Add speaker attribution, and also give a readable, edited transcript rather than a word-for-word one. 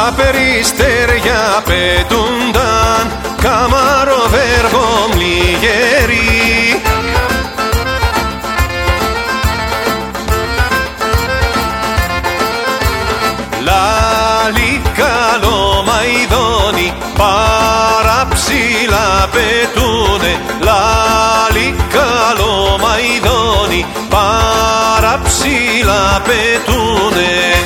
Speaker 1: τα περιστέρια πετούνταν, καμαροβέργο μλιγερή. Λάλη καλό μαϊδόνι, παραψηλά πετούνε. Λάλη καλό μαϊδόνι, παραψηλά πετούνε.